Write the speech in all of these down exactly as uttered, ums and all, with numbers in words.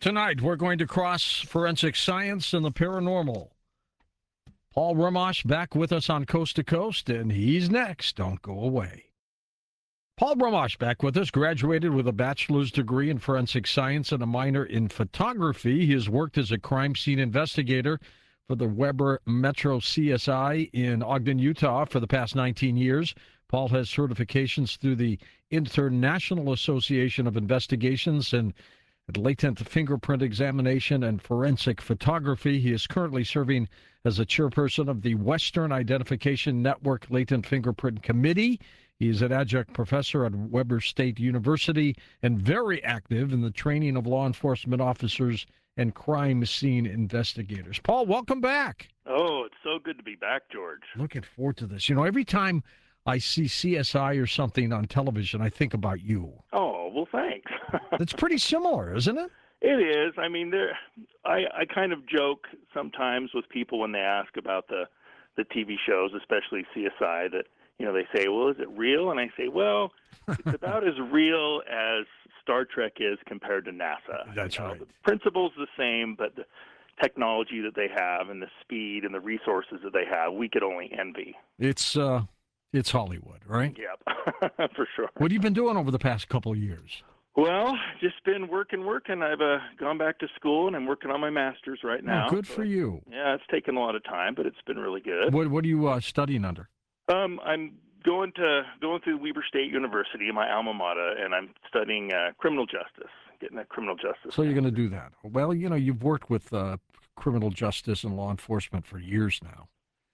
Tonight, we're going to cross forensic science and the paranormal. Paul Rumosh back with us on Coast to Coast, and he's next. Don't go away. Paul Rumosh back with us, graduated with a bachelor's degree in forensic science and a minor in photography. He has worked as a crime scene investigator for the Weber Metro C S I in Ogden, Utah for the past nineteen years. Paul has certifications through the International Association of Investigations and latent fingerprint examination and forensic photography. He is currently serving as a chairperson of the Western Identification Network Latent Fingerprint Committee. He is an adjunct professor at Weber State University and very active in the training of law enforcement officers and crime scene investigators. Paul, welcome back. Oh, it's so good to be back, George. Looking forward to this. You know, every time I see C S I or something on television, I think about you. Oh, well, thanks. It's pretty similar, isn't it? It is. I mean, there. I, I kind of joke sometimes with people when they ask about the, the T V shows, especially C S I, that, you know, they say, well, is it real? And I say, well, it's about as real as Star Trek is compared to NASA. That's you know, right. The principle's the same, but the technology that they have and the speed and the resources that they have, we could only envy. It's uh, it's Hollywood, right? Yep, for sure. What have you been doing over the past couple of years? Well, just been working, working. I've uh, gone back to school, and I'm working on my master's right now. Oh, good so, for you. Yeah, it's taken a lot of time, but it's been really good. What What are you uh, studying under? Um, I'm going to going through Weber State University, my alma mater, and I'm studying uh, criminal justice, getting a criminal justice. So you're going to do that. Well, you know, you've worked with uh, criminal justice and law enforcement for years now.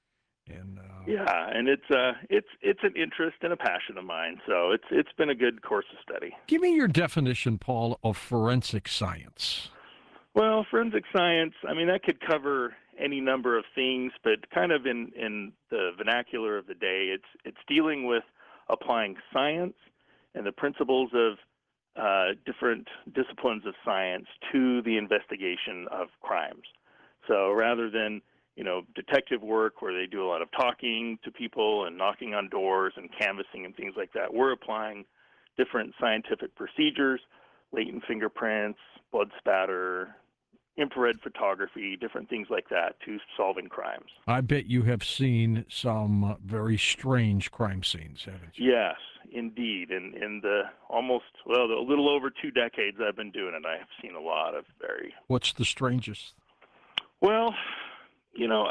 And uh, yeah, and it's uh, it's it's an interest and a passion of mine. So it's it's been a good course of study. Give me your definition, Paul, of forensic science. Well, forensic science, I mean, that could cover any number of things, but kind of in, in the vernacular of the day, it's it's dealing with applying science and the principles of uh, different disciplines of science to the investigation of crimes. So rather than, you know, detective work where they do a lot of talking to people and knocking on doors and canvassing and things like that, we're applying different scientific procedures, latent fingerprints, blood spatter, infrared photography, different things like that to solving crimes. I bet you have seen some uh, very strange crime scenes, haven't you? Yes, indeed. In in the almost, well, a little over two decades I've been doing it, I have seen a lot of very... What's the strangest? Well, you know,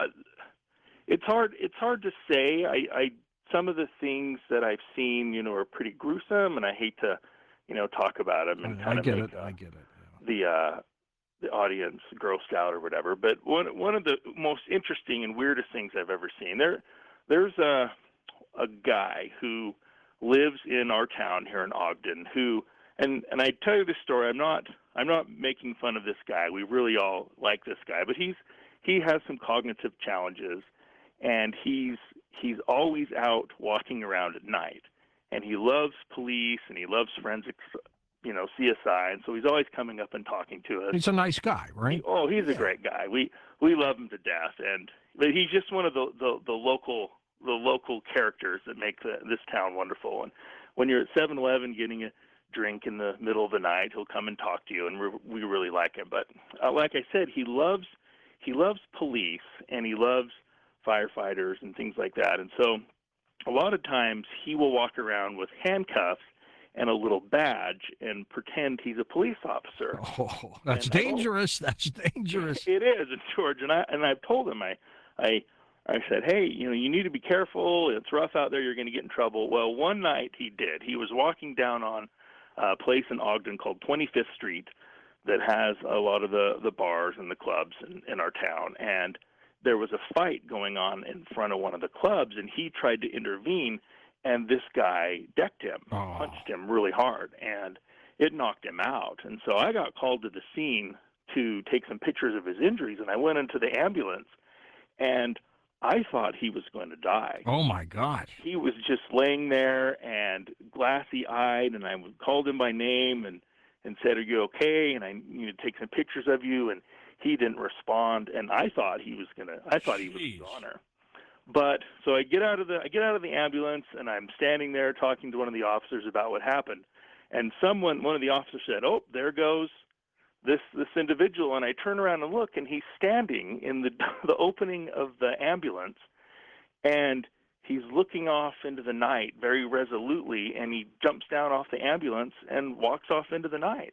it's hard it's hard to say. I, I some of the things that I've seen, you know, are pretty gruesome, and I hate to, you know, talk about them and kind I of get make it. I get it. Yeah. the uh, the audience grossed out or whatever. But one one of the most interesting and weirdest things I've ever seen, there there's a a guy who lives in our town here in Ogden who, and and I tell you this story, I'm not I'm not making fun of this guy. We really all like this guy, but he's he has some cognitive challenges, and he's he's always out walking around at night, and he loves police and he loves forensics, you know, C S I, and so he's always coming up and talking to us. He's a nice guy, right? He, oh, he's yeah. a great guy. We we love him to death, and but he's just one of the the, the local the local characters that make the, this town wonderful. And when you're at seven eleven getting a drink in the middle of the night, he'll come and talk to you, and we we really like him. But uh, like I said, he loves he loves police and he loves firefighters and things like that. And so a lot of times he will walk around with handcuffs and a little badge and pretend he's a police officer. Oh, that's and dangerous. That's dangerous. It is, George. And I and I've told him I I I said, hey, you know, you need to be careful. It's rough out there. You're going to get in trouble. Well, one night he did. He was walking down on a place in Ogden called twenty-fifth Street that has a lot of the, the bars and the clubs in, in our town. And there was a fight going on in front of one of the clubs, and he tried to intervene, and this guy decked him, oh. punched him really hard, and it knocked him out. And so I got called to the scene to take some pictures of his injuries, and I went into the ambulance, and I thought he was going to die. Oh, my God. He was just laying there and glassy-eyed, and I called him by name and, and said, are you okay? And I need to take some pictures of you, and he didn't respond, and I thought he was going to, I thought he was a goner. But so I get out of the I get out of the ambulance, and I'm standing there talking to one of the officers about what happened, and someone one of the officers said, "Oh, there goes this this individual, and I turn around and look, and he's standing in the the opening of the ambulance, and he's looking off into the night very resolutely, and he jumps down off the ambulance and walks off into the night.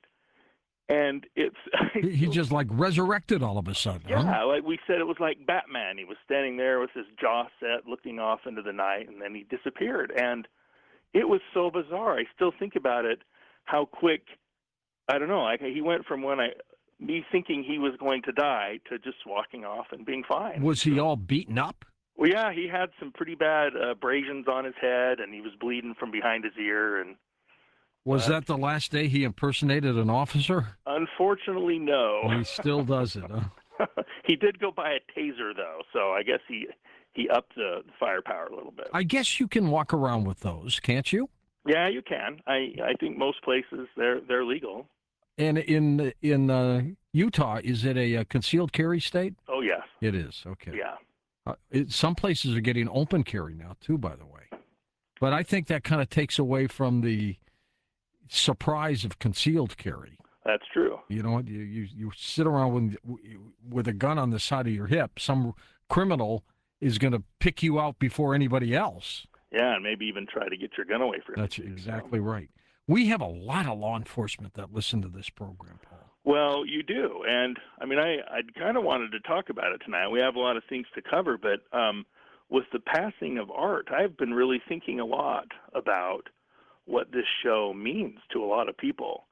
And it's he, he just like resurrected all of a sudden. yeah, huh? like we said, it was like Batman. He was standing there with his jaw set, looking off into the night, and then he disappeared. And it was so bizarre. I still think about it, how quick. I don't know. Like he went from when I me thinking he was going to die to just walking off and being fine. Was he all beaten up? Well, yeah, he had some pretty bad uh, abrasions on his head, and he was bleeding from behind his ear. And Was uh, that the last day he impersonated an officer? unfortunately, no. He still does it, huh? He did go buy a taser, though, so I guess he he upped the, the firepower a little bit. I guess you can walk around with those, can't you? Yeah, you can. I, I think most places they're they're legal. And in in uh, Utah, is it a, a concealed carry state? Oh yes. It is. Okay. Yeah. Uh, it, some places are getting open carry now too, by the way. But I think that kind of takes away from the surprise of concealed carry. That's true. You know, you you, you sit around with with a gun on the side of your hip. Some criminal is going to pick you out before anybody else. Yeah, and maybe even try to get your gun away from you. That's exactly right. We have a lot of law enforcement that listen to this program, Paul. Well, you do, and I mean, I I kind of wanted to talk about it tonight. We have a lot of things to cover, but um, with the passing of Art, I've been really thinking a lot about what this show means to a lot of people.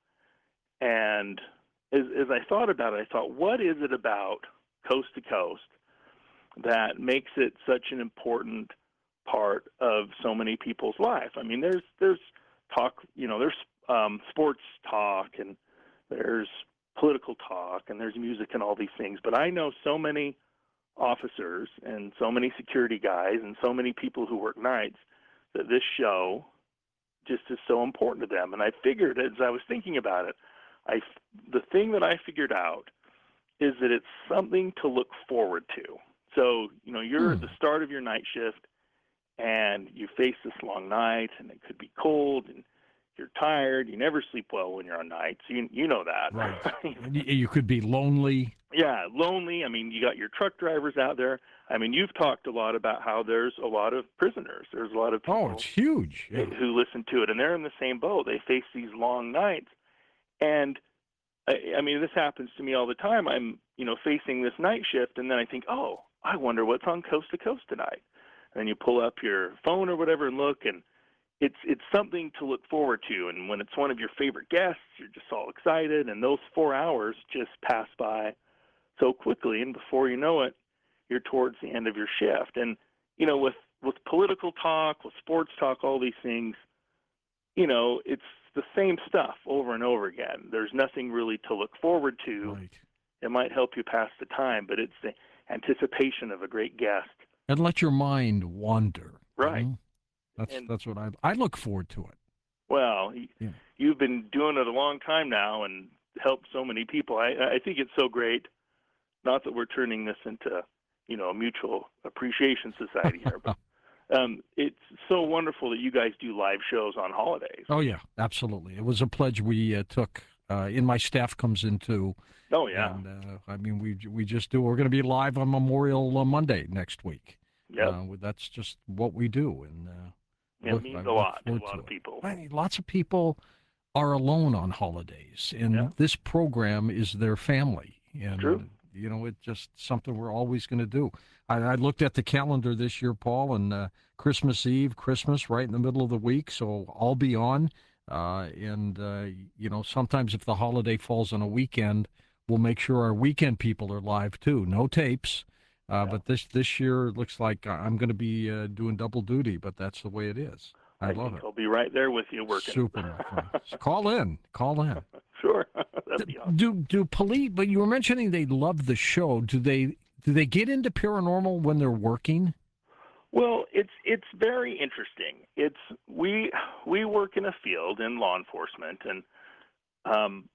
And as, as I thought about it, I thought, what is it about Coast to Coast that makes it such an important part of so many people's life? I mean, there's there's talk, you know, there's um, sports talk, and there's political talk, and there's music and all these things. But I know so many officers and so many security guys and so many people who work nights that this show just is so important to them. And I figured, as I was thinking about it, I, the thing that I figured out is that it's something to look forward to. So, you know, you're Hmm. at the start of your night shift, and you face this long night, and it could be cold, and you're tired. You never sleep well when you're on nights. You you know that. Right. And you- you could be lonely. Yeah, lonely. I mean, you got your truck drivers out there. I mean, you've talked a lot about how there's a lot of prisoners. There's a lot of people Oh, it's huge. Yeah. who listen to it, and they're in the same boat. They face these long nights, and I, I mean, this happens to me all the time. I'm, you know, facing this night shift, and then I think, oh, I wonder what's on Coast to Coast tonight. And then you pull up your phone or whatever and look, and it's it's something to look forward to. And when it's one of your favorite guests, you're just all excited, and those four hours just pass by so quickly, and before you know it, you're towards the end of your shift. And you know, with with political talk, with sports talk, all these things, you know, it's the same stuff over and over again. There's nothing really to look forward to. Right. It might help you pass the time, but it's the anticipation of a great guest. And let your mind wander. you Right. know? That's And- that's what I I look forward to it. Well, y- Yeah. you've been doing it a long time now and helped so many people. I, I think it's so great. Not that we're turning this into, you know, a mutual appreciation society here, but um, it's so wonderful that you guys do live shows on holidays. Oh yeah, absolutely. It was a pledge we uh, took. Uh, in my staff comes into. Oh yeah, And uh, I mean, we we just do. We're going to be live on Memorial uh, Monday next week. yeah. Uh, that's just what we do, and uh, It look- means I a look lot to a forward lot to of it. people. I mean, lots of people are alone on holidays, and Yeah. this program is their family. And True. you know, it's just something we're always going to do. I, I looked at the calendar this year, Paul, and uh, Christmas Eve, Christmas, right in the middle of the week, so I'll be on. Uh, and uh, you know, sometimes if the holiday falls on a weekend, we'll make sure our weekend people are live too. No tapes. Uh, Yeah. But this this year it looks like I'm going to be uh, doing double duty, but that's the way it is. I, love think it. I'll be right there with you working. Super, my friend. So call in. Call in. Sure. That'd be awesome. Do do police? But you were mentioning they love the show. Do they do they get into paranormal when they're working? Well, it's it's very interesting. It's we we work in a field in law enforcement, and um,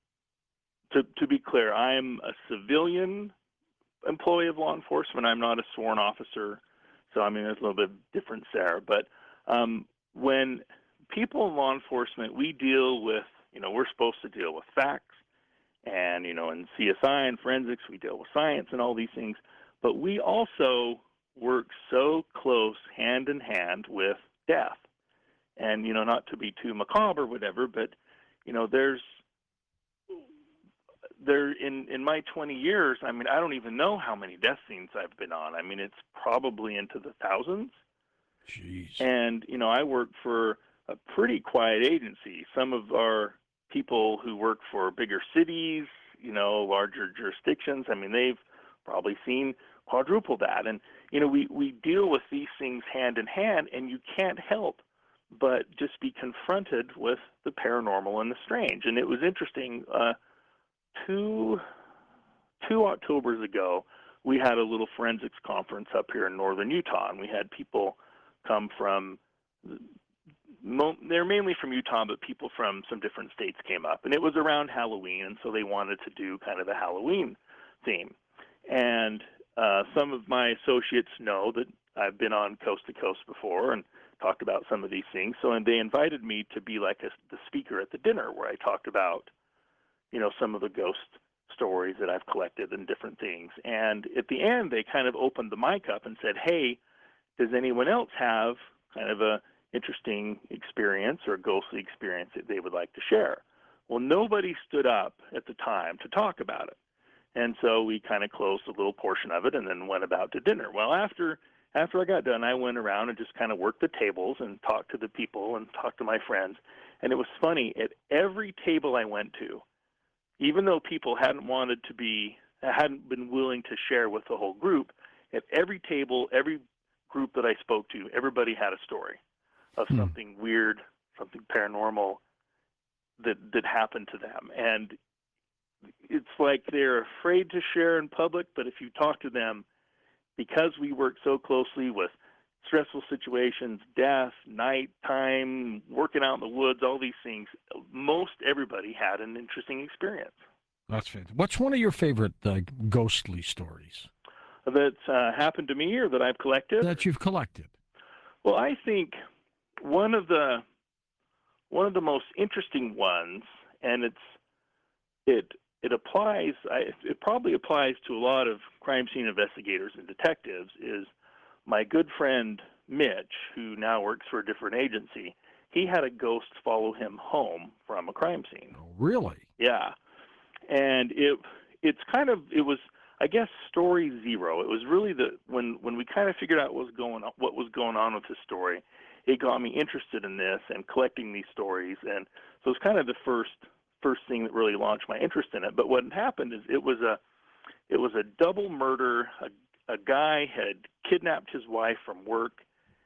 to to be clear, I'm a civilian employee of law enforcement. I'm not a sworn officer, so I mean there's a little bit of difference there. But um, when people in law enforcement, we deal with, you know, we're supposed to deal with facts And, you know, in C S I and forensics, we deal with science and all these things. But we also work so close, hand in hand, with death. And, you know, not to be too macabre or whatever, but, you know, there's, there in, in my twenty years, I mean, I don't even know how many death scenes I've been on. I mean, it's probably into the thousands. Jeez. And, you know, I work for a pretty quiet agency. Some of our people who work for bigger cities, you know, larger jurisdictions, I mean, they've probably seen quadruple that. And, you know, we, we deal with these things hand in hand, and you can't help but just be confronted with the paranormal and the strange. And it was interesting, uh, two, two Octobers ago, we had a little forensics conference up here in northern Utah, and we had people come from, they're mainly from Utah, but people from some different states came up. And it was around Halloween, and so they wanted to do kind of a Halloween theme. And uh, some of my associates know that I've been on Coast to Coast before and talked about some of these things. So and they invited me to be like a, the speaker at the dinner where I talked about, you know, some of the ghost stories that I've collected and different things. And at the end, they kind of opened the mic up and said, hey, does anyone else have kind of a interesting experience or ghostly experience that they would like to share? Well, nobody stood up at the time to talk about it. And so we kind of closed a little portion of it and then went about to dinner. Well, after after I got done, I went around and just kind of worked the tables and talked to the people and talked to my friends. And it was funny, at every table I went to, even though people hadn't wanted to be, hadn't been willing to share with the whole group, at every table, every group that I spoke to, everybody had a story of Hmm. something weird, something paranormal that that happened to them. And it's like they're afraid to share in public, but if you talk to them, because we work so closely with stressful situations, death, nighttime, working out in the woods, all these things, most everybody had an interesting experience. That's fantastic. What's one of your favorite uh, ghostly stories That's uh, happened to me or that I've collected? that you've collected? Well, I think one of the one of the most interesting ones, and it's it it applies. I, it probably applies to a lot of crime scene investigators and detectives. Is my good friend Mitch, who now works for a different agency. He had a ghost follow him home from a crime scene. Oh, really? Yeah, and it it's kind of it was. I guess story zero. It was really the when when we kind of figured out what was going on, what was going on with his story. It got me interested in this and collecting these stories, and so it's kind of the first first thing that really launched my interest in it. But what happened is it was a it was a double murder. A, a guy had kidnapped his wife from work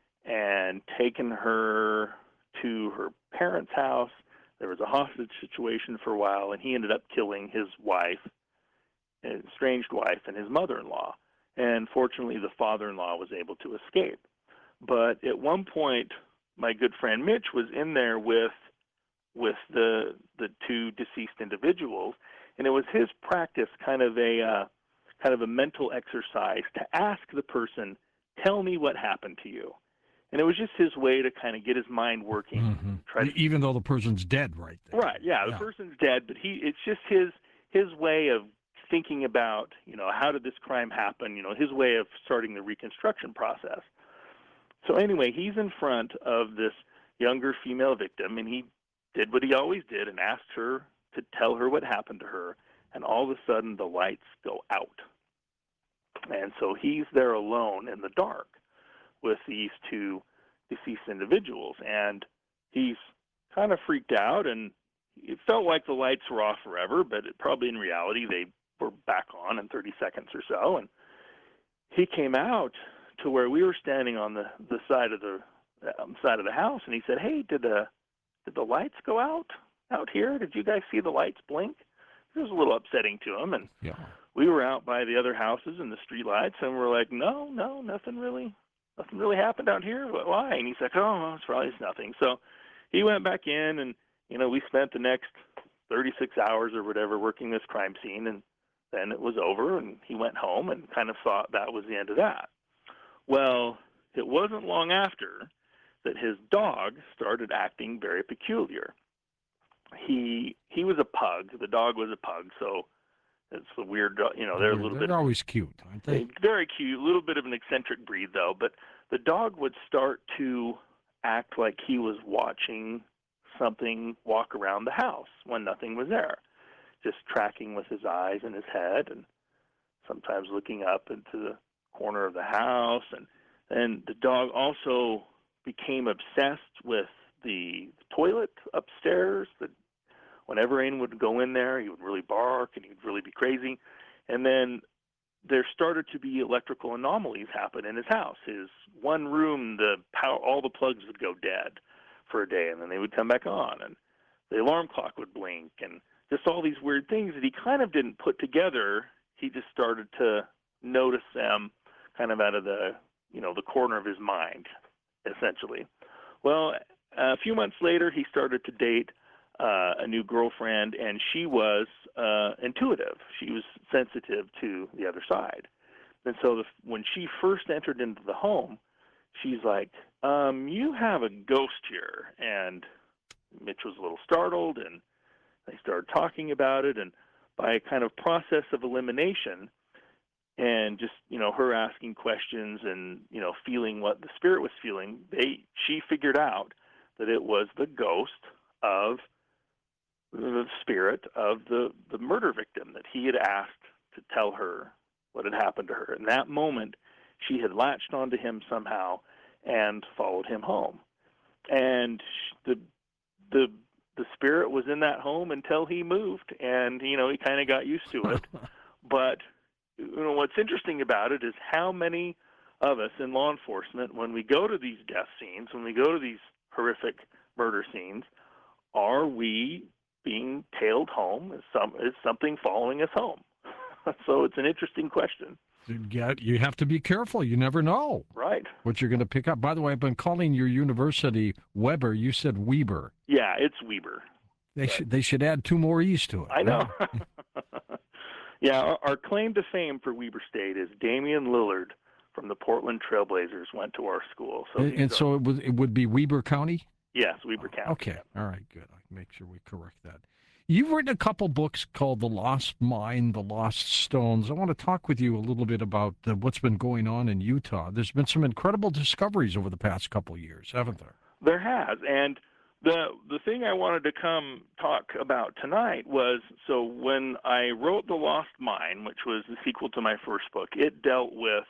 and taken her to her parents' house. There was a hostage situation for a while, and he ended up killing his wife, his estranged wife, and his mother-in-law. And fortunately, the father-in-law was able to escape. But at one point, my good friend Mitch was in there with with the the two deceased individuals, and it was his practice, kind of a uh, kind of a mental exercise, to ask the person, "Tell me what happened to you." And it was just his way to kind of get his mind working. Mm-hmm. Try to, even though the person's dead, right there. right? Yeah, the yeah. person's dead, but he it's just his his way of thinking about, you know, how did this crime happen? You know, his way of starting the reconstruction process. So anyway, he's in front of this younger female victim, and he did what he always did and asked her to tell her what happened to her, and all of a sudden the lights go out. And so he's there alone in the dark with these two deceased individuals, and he's kind of freaked out, and it felt like the lights were off forever, but it, probably in reality they were back on in thirty seconds or so. And he came out to where we were standing on the, the side of the um, side of the house, and he said, "Hey, did the did the lights go out out here? Did you guys see the lights blink?" It was a little upsetting to him, and Yeah. we were out by the other houses and the street lights, and we're like, "No, no, nothing really, nothing really happened out here. Why?" And he's like, "Oh, well, it's probably nothing." So he went back in, and you know, we spent the next thirty-six hours or whatever working this crime scene, and then it was over, and he went home and kind of thought that was the end of that. Well, it wasn't long after that his dog started acting very peculiar. he he was a pug. The dog was a pug, so it's a weird, do- you know, they're a little They're bit always cute, aren't they? very cute, a little bit of an eccentric breed though. But the dog would start to act like he was watching something walk around the house when nothing was there, just tracking with his eyes and his head, and sometimes looking up into the corner of the house. And and the dog also became obsessed with the toilet upstairs. The, whenever anyone would go in there, he would really bark and he would really be crazy. And then there started to be electrical anomalies happen in his house. His one room, the power, all the plugs would go dead for a day, and then they would come back on, and the alarm clock would blink, and just all these weird things that he kind of didn't put together. He just started to notice them kind of out of the, you know, the corner of his mind, essentially. Well, a few months later, he started to date uh, a new girlfriend, and she was uh, intuitive. She was sensitive to the other side. And so the, when she first entered into the home, she's like, um, you have a ghost here. And Mitch was a little startled, and they started talking about it. And by a kind of process of elimination and just, you know, her asking questions and, you know, feeling what the spirit was feeling, they she figured out that it was the ghost of the spirit of the, the murder victim that he had asked to tell her what had happened to her. In that moment, she had latched onto him somehow and followed him home. And the the the spirit was in that home until he moved, and, you know, he kind of got used to it. But, you know, what's interesting about it is how many of us in law enforcement, when we go to these death scenes, when we go to these horrific murder scenes, are we being tailed home? Is, some, is something following us home? So it's an interesting question. Yeah, you have to be careful. You never know. Right. What you're going to pick up. By the way, I've been calling your university Weber. You said Weber. Yeah, it's Weber. They right. should they should add two more E's to it. I know. Yeah, our, our claim to fame for Weber State is Damian Lillard from the Portland Trailblazers went to our school. So and and are, so it would it would be Weber County? Yes, Weber County. Okay. All right, good. I'll make sure we correct that. You've written a couple books called The Lost Mine, The Lost Stones. I want to talk with you a little bit about uh, what's been going on in Utah. There's been some incredible discoveries over the past couple of years, haven't there? There has. And the the thing I wanted to come talk about tonight was, so when I wrote The Lost Mine, which was the sequel to my first book, it dealt with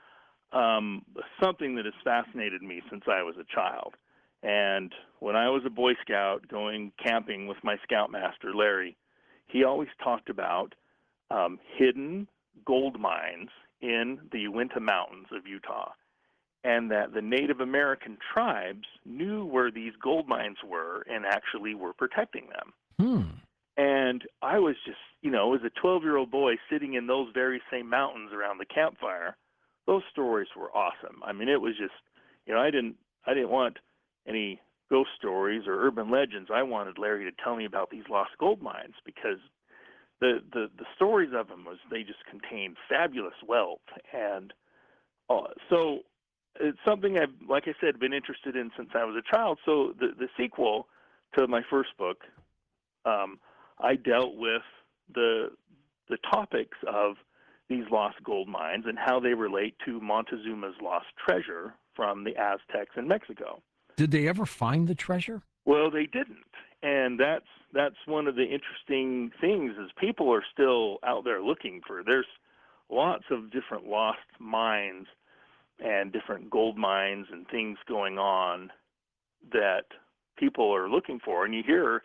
um, something that has fascinated me since I was a child. And when I was a Boy Scout going camping with my scoutmaster, Larry, he always talked about um, hidden gold mines in the Uinta Mountains of Utah, and that the Native American tribes knew where these gold mines were and actually were protecting them. Hmm. And I was just, you know, as a twelve-year-old boy sitting in those very same mountains around the campfire, those stories were awesome. I mean, it was just, you know, I didn't, I didn't want any ghost stories or urban legends. I wanted Larry to tell me about these lost gold mines, because the, the, the stories of them was, they just contained fabulous wealth. And uh, so it's something I've, like I said, been interested in since I was a child. So the, the sequel to my first book, um, I dealt with the, the topics of these lost gold mines and how they relate to Montezuma's lost treasure from the Aztecs in Mexico. Did they ever find the treasure? Well, they didn't, and that's that's one of the interesting things is people are still out there looking for. There's lots of different lost mines and different gold mines and things going on that people are looking for, and you hear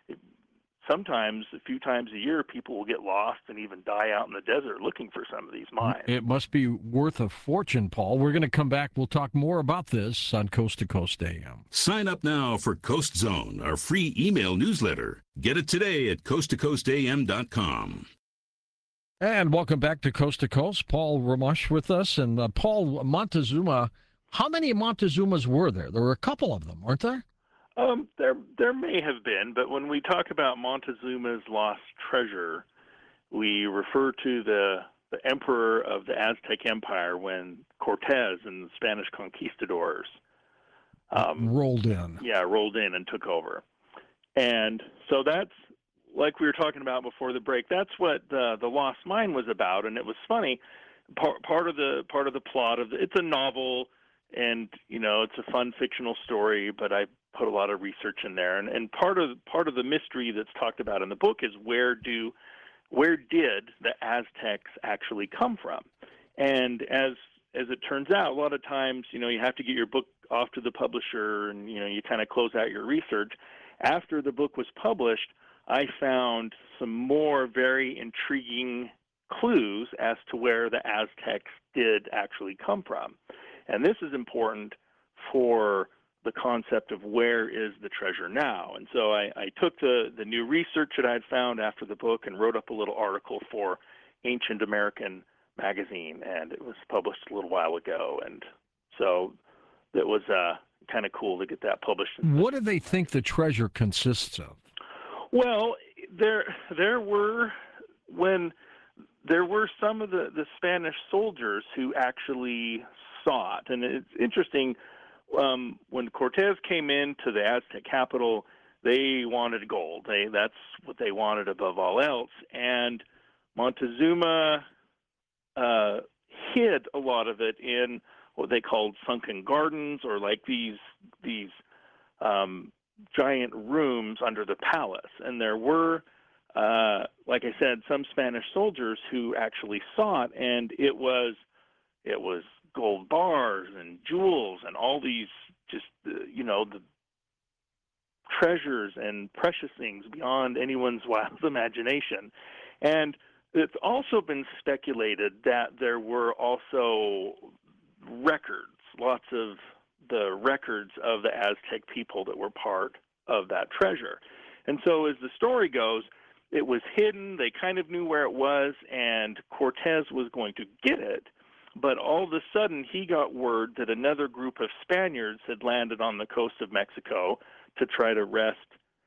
sometimes a few times a year people will get lost and even die out in the desert looking for some of these mines. It must be worth a fortune, Paul. We're going to come back. We'll talk more about this on Coast to Coast A M. Sign up now for Coast Zone, our free email newsletter. Get it today at coast to coast a m dot com. And welcome back to Coast to Coast. Paul Ramash with us. And uh, Paul, Montezuma, how many Montezumas were there? There were a couple of them, weren't there? Um, there, there may have been, but when we talk about Montezuma's lost treasure, we refer to the the emperor of the Aztec Empire when Cortez and the Spanish conquistadors um, rolled in. Yeah, rolled in and took over. And so that's, like we were talking about before the break, that's what the, the Lost Mine was about. And it was funny. Part, part of the part of the plot of the, it's a novel, and you know it's a fun fictional story, but I put a lot of research in there. And, and part of part of the mystery that's talked about in the book is where do where did the Aztecs actually come from? And as as it turns out, a lot of times, you know, you have to get your book off to the publisher, and you know, you kind of close out your research. After the book was published, I found some more very intriguing clues as to where the Aztecs did actually come from. And this is important for the concept of where is the treasure now. And so I, I took the, the new research that I had found after the book and wrote up a little article for Ancient American magazine, and it was published a little while ago. And so it was uh, kind of cool to get that published. What do they think the treasure consists of? Well, there there were when there were some of the, the Spanish soldiers who actually saw it. And it's interesting, um, when Cortez came into the Aztec capital, they wanted gold. They that's what they wanted above all else. And Montezuma uh, hid a lot of it in what they called sunken gardens, or like these these um, giant rooms under the palace. And there were, uh, like I said, some Spanish soldiers who actually saw it, and it was it was gold bars and jewels and all these just uh, you know the treasures and precious things beyond anyone's wild imagination. And it's also been speculated that there were also records, lots of the records of the Aztec people that were part of that treasure. And so as the story goes, it was hidden, they kind of knew where it was, and Cortez was going to get it. But all of a sudden, he got word that another group of Spaniards had landed on the coast of Mexico to try to wrest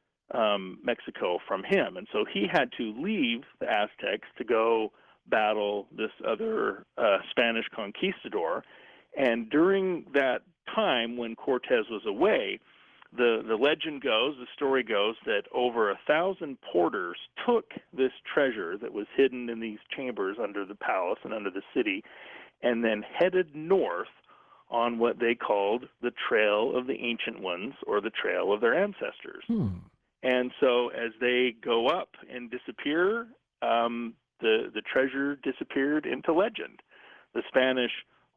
um, Mexico from him. And so he had to leave the Aztecs to go battle this other uh, Spanish conquistador. And during that time when Cortez was away, the, the legend goes, the story goes, that over a thousand porters took this treasure that was hidden in these chambers under the palace and under the city, and then headed north on what they called the Trail of the Ancient Ones, or the Trail of their Ancestors. Hmm. And so as they go up and disappear, um, the, the treasure disappeared into legend. The Spanish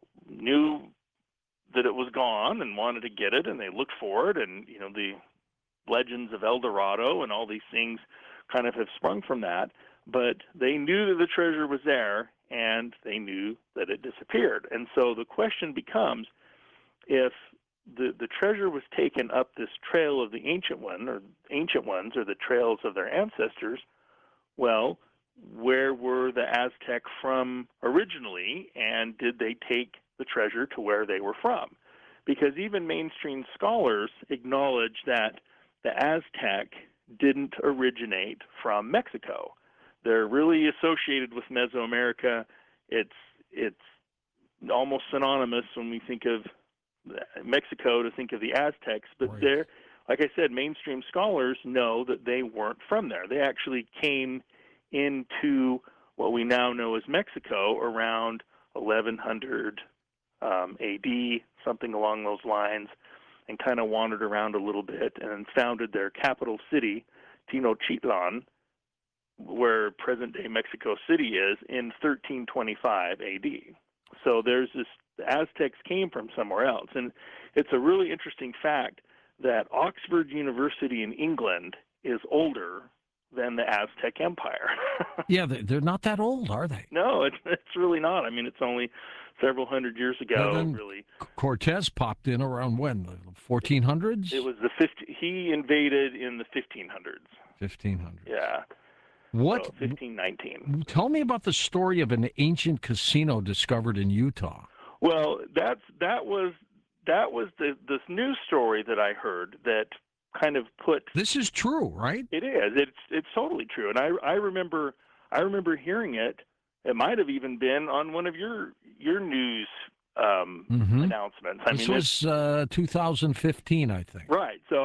knew that it was gone and wanted to get it, and they looked for it, and you know the legends of El Dorado and all these things kind of have sprung from that. But they knew that the treasure was there, and they knew that it disappeared. And so the question becomes, if the the treasure was taken up this trail of the ancient one, or ancient ones, or the trails of their ancestors, well, where were the Aztec from originally, and did they take the treasure to where they were from? Because even mainstream scholars acknowledge that the Aztec didn't originate from Mexico. They're really associated with Mesoamerica. It's it's almost synonymous when we think of Mexico to think of the Aztecs, but Right. they're, like I said, mainstream scholars know that they weren't from there. They actually came into what we now know as Mexico around eleven hundred um, A D, something along those lines, and kind of wandered around a little bit and founded their capital city, Tenochtitlan, where present-day Mexico City is, in thirteen twenty-five A D. So there's this, the Aztecs came from somewhere else. And it's a really interesting fact that Oxford University in England is older than the Aztec Empire. Yeah, they- they're not that old, are they? No, it's, it's really not. I mean, it's only several hundred years ago, Well, then- really. Cortez popped in around when? The fourteen hundreds? It was the fifty, he invaded in the fifteen hundreds. fifteen hundreds. Yeah. What? So fifteen nineteen. Tell me about the story of an ancient casino discovered in Utah. Well, that's that was that was the this news story that I heard that kind of put This is true, right? it is it's it's totally true, and I I remember I remember hearing it. It might have even been on one of your your news um, Mhm. announcements. I This mean, it's- was uh, two thousand fifteen, I think. right. So I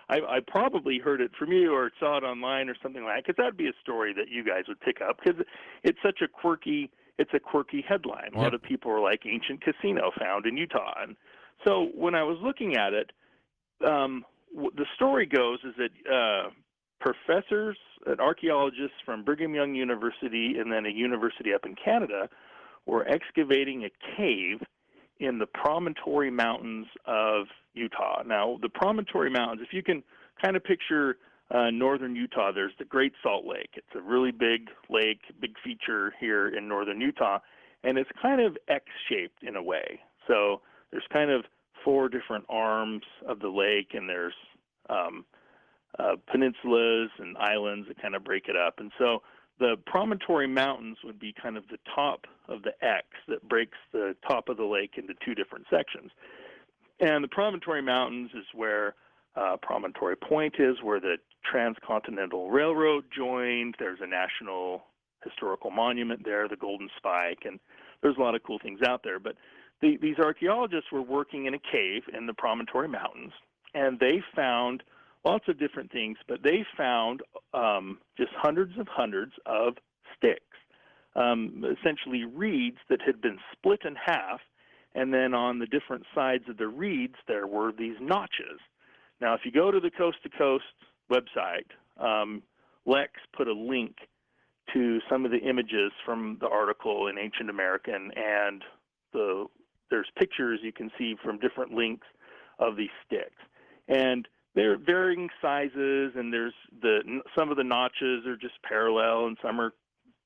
I, I probably heard it from you or saw it online or something like that, because that'd be a story that you guys would pick up, because it's such a quirky, it's a quirky headline. A lot Yep. of people are like, ancient casino found in Utah. And so when I was looking at it, um, w- the story goes is that uh, professors and archaeologists from Brigham Young University and then a university up in Canada were excavating a cave in the Promontory Mountains of Utah. Now, the Promontory Mountains, if you can kind of picture uh, northern Utah, there's the Great Salt Lake. It's a really big lake, big feature here in northern Utah, and it's kind of X-shaped in a way. So there's kind of four different arms of the lake, and there's um, uh, peninsulas and islands that kind of break it up. And so the Promontory Mountains would be kind of the top of the X that breaks the top of the lake into two different sections. And the Promontory Mountains is where uh, Promontory Point is, where the Transcontinental Railroad joined. There's a national historical monument there, the Golden Spike, and there's a lot of cool things out there. But the, these archaeologists were working in a cave in the Promontory Mountains, and they found lots of different things, but they found um, just hundreds of hundreds of sticks, um, essentially reeds that had been split in half, and then on the different sides of the reeds there were these notches. Now, if you go to the Coast to Coast website, um, Lex put a link to some of the images from the article in Ancient American, and the there's pictures you can see from different links of these sticks. And they're varying sizes, and there's the some of the notches are just parallel, and some are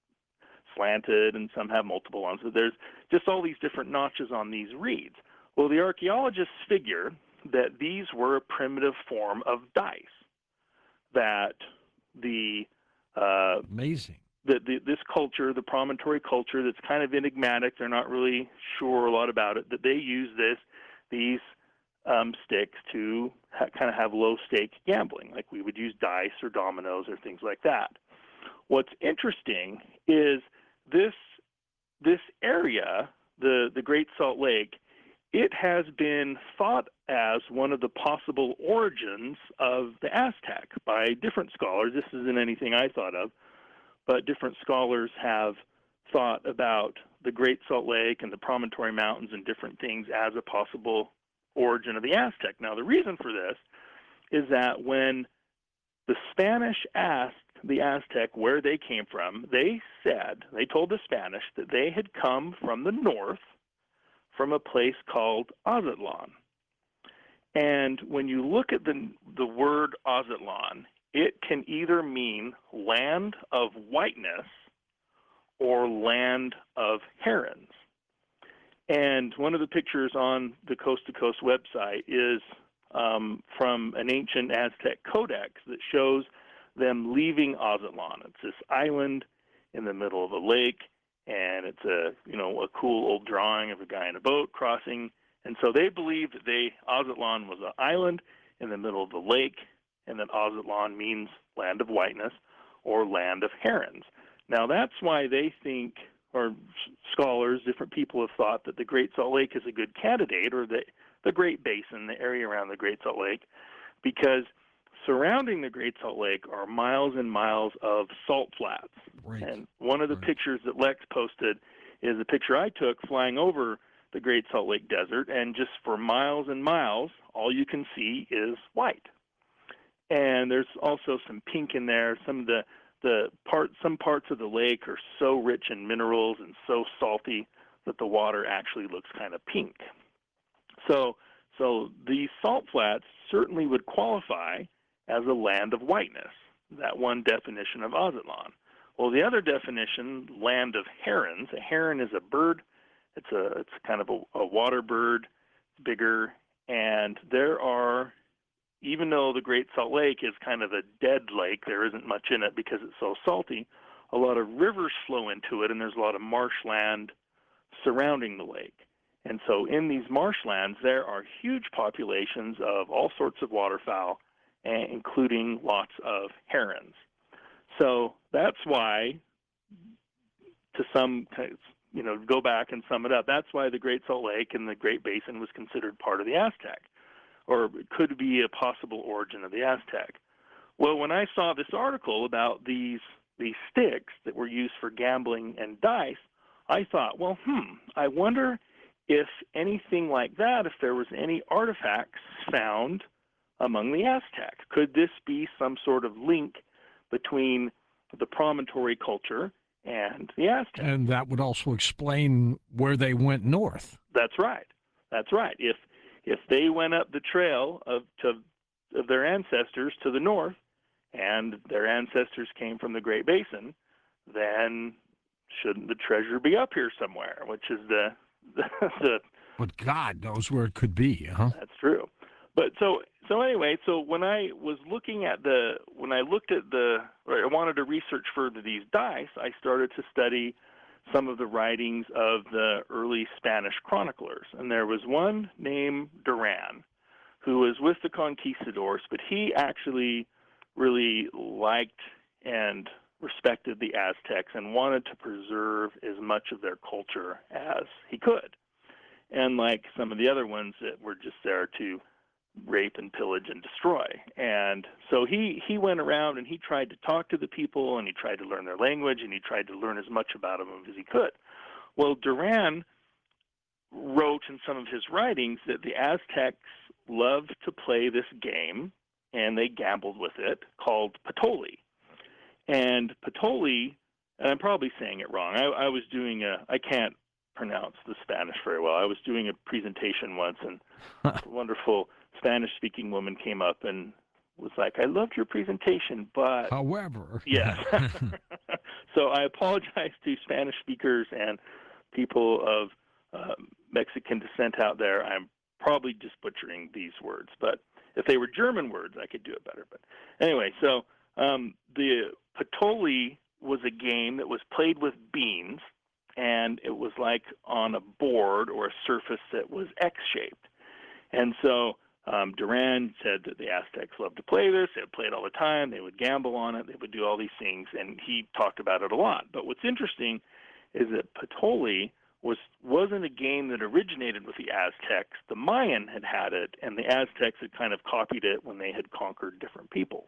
slanted, and some have multiple ones. So there's just all these different notches on these reeds. Well, the archaeologists figure that these were a primitive form of dice, that the uh, Amazing. that the, this culture, the promontory culture, that's kind of enigmatic, they're not really sure a lot about it, that they use this these um, sticks to ha- kind of have low-stake gambling, like we would use dice or dominoes or things like that. What's interesting is this this area, the, the Great Salt Lake, it has been thought as one of the possible origins of the Aztec by different scholars. This isn't anything I thought of, but different scholars have thought about the Great Salt Lake and the Promontory Mountains and different things as a possible origin of the Aztec. Now, the reason for this is that when the Spanish asked the Aztec where they came from, they said, they told the Spanish that they had come from the north, from a place called Aztlan. And when you look at the, the word Aztlan, it can either mean land of whiteness or land of herons. And one of the pictures on the Coast to Coast website is um, from an ancient Aztec codex that shows them leaving Aztlan. It's this island in the middle of a lake, and it's a you know a cool old drawing of a guy in a boat crossing. And so they believe that they Aztlan was an island in the middle of the lake, and that Aztlan means land of whiteness or land of herons. Now that's why they think, or scholars, different people have thought that the Great Salt Lake is a good candidate, or the, the Great Basin, the area around the Great Salt Lake, because surrounding the Great Salt Lake are miles and miles of salt flats. Right. And one of the Right. pictures that Lex posted is a picture I took flying over the Great Salt Lake Desert, and just for miles and miles, all you can see is white. And there's also some pink in there. Some of the the part, some parts of the lake are so rich in minerals and so salty that the water actually looks kind of pink. So, so these salt flats certainly would qualify as a land of whiteness. That one definition of Aztlan. Well, the other definition, land of herons. A heron is a bird. It's a it's kind of a, a water bird, bigger, and there are, even though the Great Salt Lake is kind of a dead lake, there isn't much in it because it's so salty, a lot of rivers flow into it, and there's a lot of marshland surrounding the lake. And so in these marshlands, there are huge populations of all sorts of waterfowl, including lots of herons. So that's why, to some, you know, go back and sum it up, that's why the Great Salt Lake and the Great Basin was considered part of the Aztec. or could be a possible origin of the Aztec. Well, when I saw this article about these these sticks that were used for gambling and dice, I thought, well, hmm, I wonder if anything like that, if there was any artifacts found among the Aztecs. Could this be some sort of link between the promontory culture and the Aztecs? And that would also explain where they went north. That's right. That's right. If if they went up the trail of to of their ancestors to the north, and their ancestors came from the Great Basin, then shouldn't the treasure be up here somewhere? Which is the the, the But God knows where it could be, huh? That's true. But so so anyway, so when I was looking at the when I looked at the or I wanted to research further these dice, I started to study some of the writings of the early Spanish chroniclers, and there was one named Duran, who was with the conquistadors, but he actually really liked and respected the Aztecs and wanted to preserve as much of their culture as he could. And like some of the other ones that were just there to rape and pillage and destroy. And so he, he went around and he tried to talk to the people, and he tried to learn their language, and he tried to learn as much about them as he could. Well, Duran wrote in some of his writings that the Aztecs loved to play this game, and they gambled with it, called Patoli. And Patoli, and I'm probably saying it wrong. I, I was doing a, I can't pronounce the Spanish very well. I was doing a presentation once, and a wonderful Spanish-speaking woman came up and was like, I loved your presentation, but... However... Yes. So I apologize to Spanish speakers and people of uh, Mexican descent out there. I'm probably just butchering these words, but if they were German words, I could do it better. But anyway, so um, the Patoli was a game that was played with beans, and it was like on a board or a surface that was X-shaped. And so um, Duran said that the Aztecs loved to play this. They would play it all the time. They would gamble on it. They would do all these things, and he talked about it a lot. But what's interesting is that Patoli was, wasn't a game that originated with the Aztecs. The Mayan had had it, and the Aztecs had kind of copied it when they had conquered different people.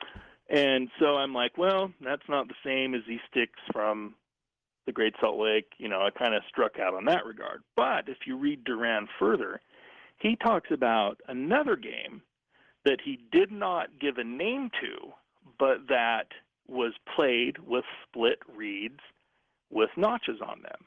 And so I'm like, well, that's not the same as these sticks from the Great Salt Lake. You know, I kind of struck out on that regard. But if you read Duran further, he talks about another game that he did not give a name to, but that was played with split reeds with notches on them.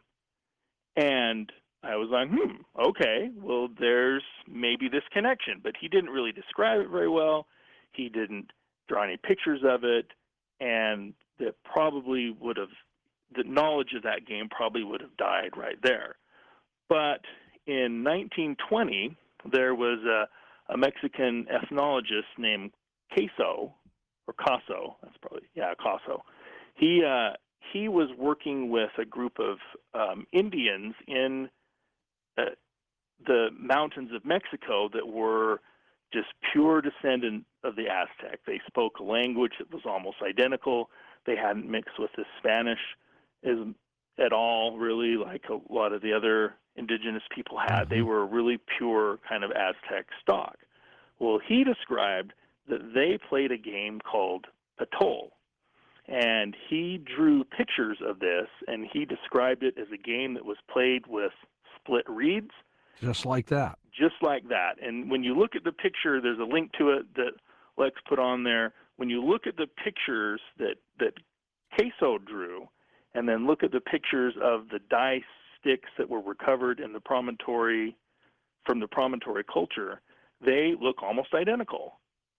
And I was like, hmm, okay, well, there's maybe this connection. But he didn't really describe it very well. He didn't draw any pictures of it, and that probably would have, the knowledge of that game probably would have died right there. But in nineteen twenty, there was a, a Mexican ethnologist named Caso, or Caso, that's probably, yeah, Caso. He, uh, he was working with a group of um, Indians in uh, the mountains of Mexico that were just pure descendant of the Aztec. They spoke a language that was almost identical. They hadn't mixed with the Spanish as, at all, really, like a lot of the other indigenous people had. They were really pure kind of Aztec stock. Well, he described that they played a game called Patol. And he drew pictures of this, and he described it as a game that was played with split reeds. Just like that. Just like that. And when you look at the picture, there's a link to it that Lex put on there. When you look at the pictures that, that Caso drew, and then look at the pictures of the dice sticks that were recovered in the promontory, from the promontory culture, they look almost identical.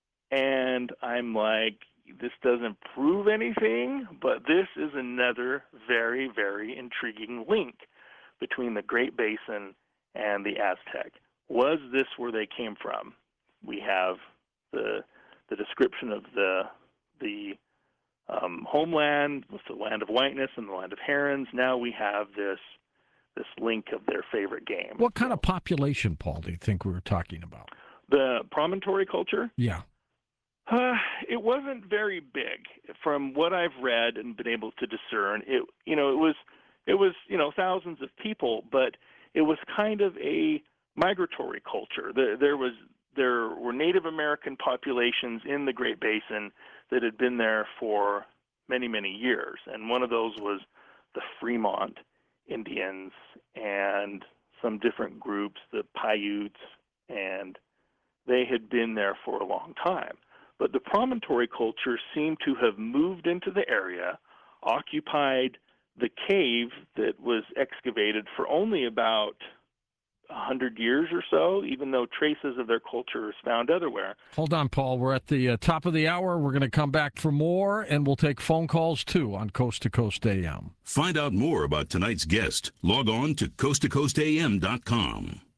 And I'm like, this doesn't prove anything, but this is another very, very intriguing link between the Great Basin and the Aztec. Was this where they came from? We have the the description of the the um, homeland with the land of whiteness and the land of herons. Now we have this this link of their favorite game. What kind of population, Paul, do you think we were talking about? The promontory culture? Yeah. Uh, it wasn't very big, from what I've read and been able to discern. It, you know, it was, it was, you know, thousands of people, but it was kind of a migratory culture. There, there was there were Native American populations in the Great Basin that had been there for many, many years. And one of those was the Fremont Indians and some different groups, the Paiutes, and they had been there for a long time. But the promontory culture seemed to have moved into the area, occupied the cave that was excavated for only about one hundred years or so, even though traces of their culture is found everywhere. Hold on, Paul. We're at the uh, top of the hour. We're going to come back for more, and we'll take phone calls, too, on Coast to Coast A M. Find out more about tonight's guest. Log on to coast to coast a m dot com.